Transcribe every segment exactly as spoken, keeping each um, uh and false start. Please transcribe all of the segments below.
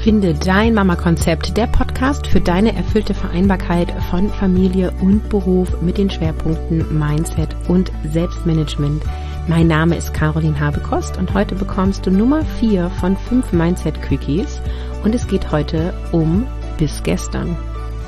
Finde dein Mama-Konzept, der Podcast für deine erfüllte Vereinbarkeit von Familie und Beruf mit den Schwerpunkten Mindset und Selbstmanagement. Mein Name ist Caroline Habekost und heute bekommst du Nummer vier von fünf Mindset-Quickies und es geht heute um bis gestern.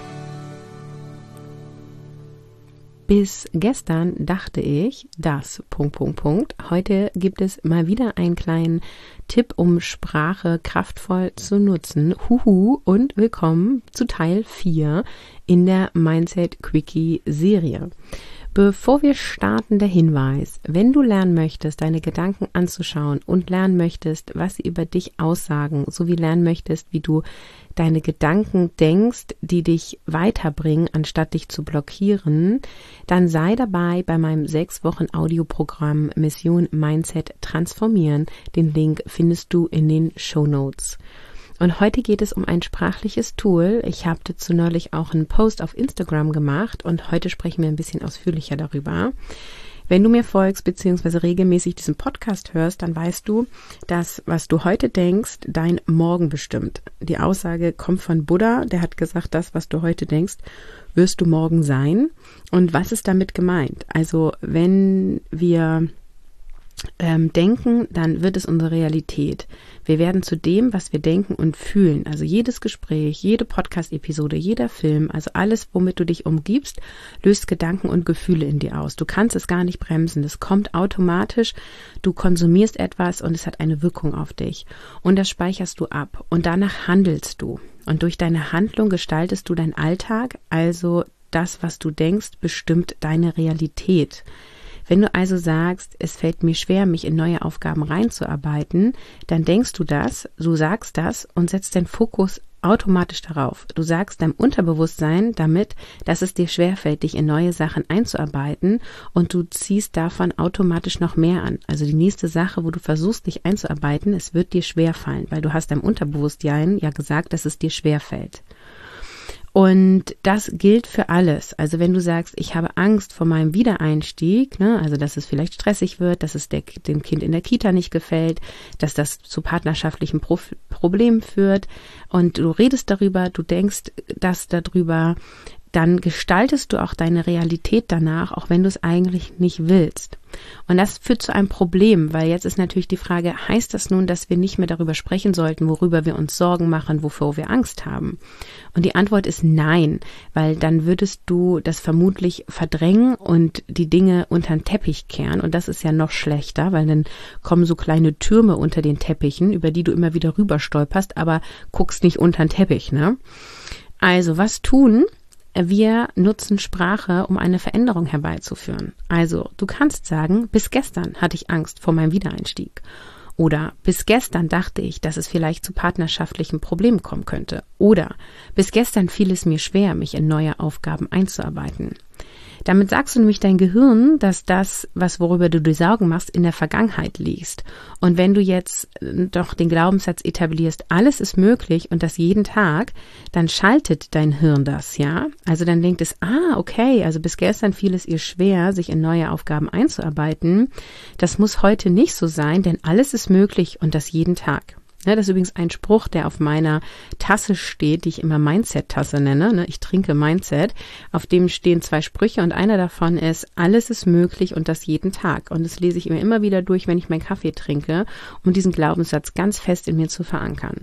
Bis gestern dachte ich, dass, Punkt, Punkt, Punkt. Heute gibt es mal wieder einen kleinen Tipp, um Sprache kraftvoll zu nutzen. Huhu und willkommen zu Teil vier in der Mindset Quickie Serie. Bevor wir starten, der Hinweis: Wenn du lernen möchtest, deine Gedanken anzuschauen und lernen möchtest, was sie über dich aussagen, sowie lernen möchtest, wie du deine Gedanken denkst, die dich weiterbringen, anstatt dich zu blockieren, dann sei dabei bei meinem sechs Wochen Audioprogramm Mission Mindset Transformieren. Den Link findest du in den Shownotes. Und heute geht es um ein sprachliches Tool. Ich habe dazu neulich auch einen Post auf Instagram gemacht und heute sprechen wir ein bisschen ausführlicher darüber. Wenn du mir folgst bzw. regelmäßig diesen Podcast hörst, dann weißt du, dass was du heute denkst, dein Morgen bestimmt. Die Aussage kommt von Buddha, der hat gesagt, das, was du heute denkst, wirst du morgen sein. Und was ist damit gemeint? Also wenn wir Ähm, denken, dann wird es unsere Realität. Wir werden zu dem, was wir denken und fühlen. Also jedes Gespräch, jede Podcast-Episode, jeder Film, also alles, womit du dich umgibst, löst Gedanken und Gefühle in dir aus. Du kannst es gar nicht bremsen. Das kommt automatisch. Du konsumierst etwas und es hat eine Wirkung auf dich. Und das speicherst du ab. Und danach handelst du. Und durch deine Handlung gestaltest du deinen Alltag. Also das, was du denkst, bestimmt deine Realität. Wenn du also sagst, es fällt mir schwer, mich in neue Aufgaben reinzuarbeiten, dann denkst du das, du sagst das und setzt den Fokus automatisch darauf. Du sagst deinem Unterbewusstsein damit, dass es dir schwerfällt, dich in neue Sachen einzuarbeiten und du ziehst davon automatisch noch mehr an. Also die nächste Sache, wo du versuchst, dich einzuarbeiten, es wird dir schwerfallen, weil du hast deinem Unterbewusstsein ja gesagt, dass es dir schwerfällt. Und das gilt für alles. Also wenn du sagst, ich habe Angst vor meinem Wiedereinstieg, ne, also dass es vielleicht stressig wird, dass es der, dem Kind in der Kita nicht gefällt, dass das zu partnerschaftlichen Pro- Problemen führt und du redest darüber, du denkst das darüber, dann gestaltest du auch deine Realität danach, auch wenn du es eigentlich nicht willst. Und das führt zu einem Problem, weil jetzt ist natürlich die Frage, heißt das nun, dass wir nicht mehr darüber sprechen sollten, worüber wir uns Sorgen machen, wovor wir Angst haben? Und die Antwort ist nein, weil dann würdest du das vermutlich verdrängen und die Dinge unter den Teppich kehren. Und das ist ja noch schlechter, weil dann kommen so kleine Türme unter den Teppichen, über die du immer wieder rüber stolperst, aber guckst nicht unter den Teppich, ne? Also, was tun? Wir nutzen Sprache, um eine Veränderung herbeizuführen. Also, du kannst sagen, bis gestern hatte ich Angst vor meinem Wiedereinstieg. Oder bis gestern dachte ich, dass es vielleicht zu partnerschaftlichen Problemen kommen könnte. Oder bis gestern fiel es mir schwer, mich in neue Aufgaben einzuarbeiten. Damit sagst du nämlich dein Gehirn, dass das, was worüber du dir Sorgen machst, in der Vergangenheit liegt. Und wenn du jetzt doch den Glaubenssatz etablierst, alles ist möglich und das jeden Tag, dann schaltet dein Hirn das, ja? Also dann denkt es, ah, okay, also bis gestern fiel es ihr schwer, sich in neue Aufgaben einzuarbeiten. Das muss heute nicht so sein, denn alles ist möglich und das jeden Tag. Ja, das ist übrigens ein Spruch, der auf meiner Tasse steht, die ich immer Mindset-Tasse nenne. Ich trinke Mindset. Auf dem stehen zwei Sprüche und einer davon ist, alles ist möglich und das jeden Tag. Und das lese ich mir immer wieder durch, wenn ich meinen Kaffee trinke, um diesen Glaubenssatz ganz fest in mir zu verankern.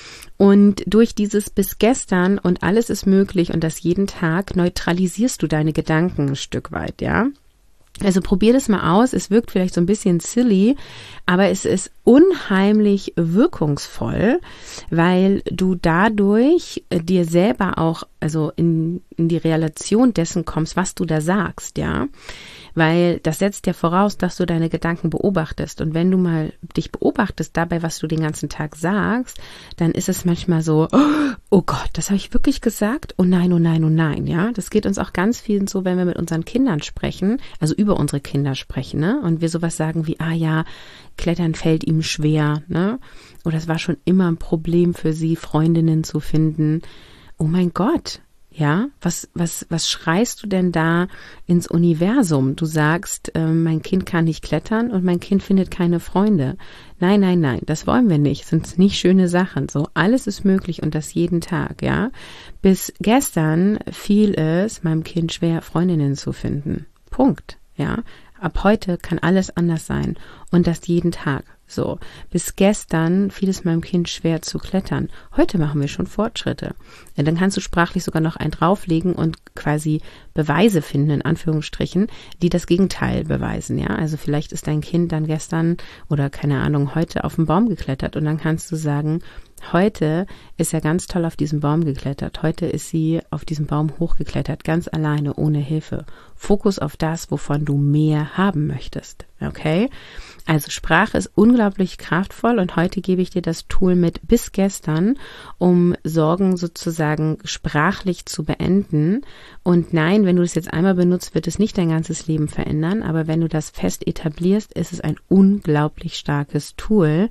Und durch dieses bis gestern und alles ist möglich und das jeden Tag neutralisierst du deine Gedanken ein Stück weit, ja. Also probier das mal aus. Es wirkt vielleicht so ein bisschen silly, aber es ist unheimlich wirkungsvoll, weil du dadurch dir selber auch, also in, in die Relation dessen kommst, was du da sagst, ja. Weil das setzt ja voraus, dass du deine Gedanken beobachtest. Und wenn du mal dich beobachtest dabei, was du den ganzen Tag sagst, dann ist es manchmal so, oh Gott, das habe ich wirklich gesagt? Oh nein, oh nein, oh nein, ja. Das geht uns auch ganz vielen so, wenn wir mit unseren Kindern sprechen, also über unsere Kinder sprechen, ne? Und wir sowas sagen wie, ah ja, Klettern fällt ihm schwer, ne? Oder es war schon immer ein Problem für sie, Freundinnen zu finden. Oh mein Gott. Ja, was, was, was schreist du denn da ins Universum? Du sagst, äh, mein Kind kann nicht klettern und mein Kind findet keine Freunde. Nein, nein, nein, das wollen wir nicht. Das sind nicht schöne Sachen. So, alles ist möglich und das jeden Tag, ja. Bis gestern fiel es meinem Kind schwer, Freundinnen zu finden. Punkt, ja. Ab heute kann alles anders sein und das jeden Tag. So, bis gestern fiel es meinem Kind schwer zu klettern. Heute machen wir schon Fortschritte. Ja, dann kannst du sprachlich sogar noch einen drauflegen und quasi Beweise finden, in Anführungsstrichen, die das Gegenteil beweisen. Ja, also vielleicht ist dein Kind dann gestern oder keine Ahnung, heute auf den Baum geklettert und dann kannst du sagen, heute ist er ganz toll auf diesen Baum geklettert. Heute ist sie auf diesen Baum hochgeklettert, ganz alleine, ohne Hilfe. Fokus auf das, wovon du mehr haben möchtest. Okay? Also Sprache ist unglaublich kraftvoll und heute gebe ich dir das Tool mit bis gestern, um Sorgen sozusagen sprachlich zu beenden. Und nein, wenn du es jetzt einmal benutzt, wird es nicht dein ganzes Leben verändern, aber wenn du das fest etablierst, ist es ein unglaublich starkes Tool.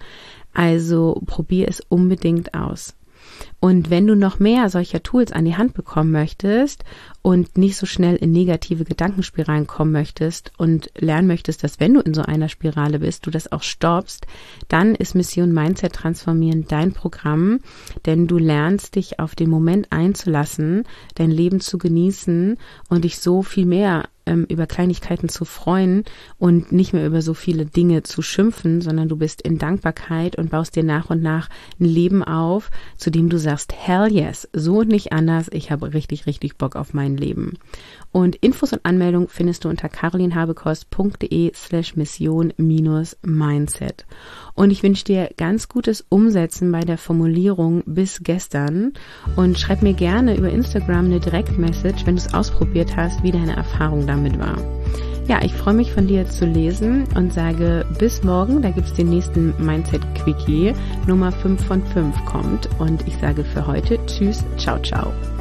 Also probier es unbedingt aus. Und wenn du noch mehr solcher Tools an die Hand bekommen möchtest und nicht so schnell in negative Gedankenspiralen kommen möchtest und lernen möchtest, dass wenn du in so einer Spirale bist, du das auch stoppst, dann ist Mission Mindset Transformieren dein Programm, denn du lernst dich auf den Moment einzulassen, dein Leben zu genießen und dich so viel mehr ähm, über Kleinigkeiten zu freuen und nicht mehr über so viele Dinge zu schimpfen, sondern du bist in Dankbarkeit und baust dir nach und nach ein Leben auf, zu dem du sagst, hell yes, so und nicht anders, ich habe richtig, richtig Bock auf mein Leben. Und Infos und Anmeldung findest du unter carolinhabekost.de slash mission minus mindset. Und ich wünsche dir ganz gutes Umsetzen bei der Formulierung bis gestern und schreib mir gerne über Instagram eine Direktmessage, wenn du es ausprobiert hast, wie deine Erfahrung damit war. Ja, ich freue mich von dir zu lesen und sage bis morgen, da gibt es den nächsten Mindset-Quickie, Nummer fünf von fünf kommt und ich sage für heute tschüss, ciao, ciao.